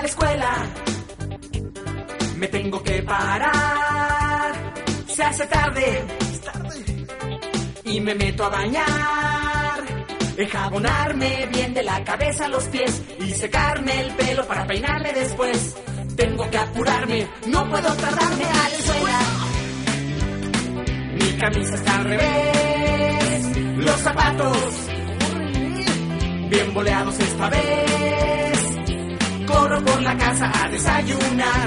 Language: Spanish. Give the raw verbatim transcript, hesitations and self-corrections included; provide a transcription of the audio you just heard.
la escuela. Me tengo que parar. Se hace tarde. Y me meto a bañar. Enjabonarme bien de la cabeza a los pies. Y secarme el pelo para peinarme después. Tengo que apurarme. No puedo tardarme a la escuela. Mi camisa está al revés. Los zapatos bien boleados esta vez. Corro por la casa a desayunar.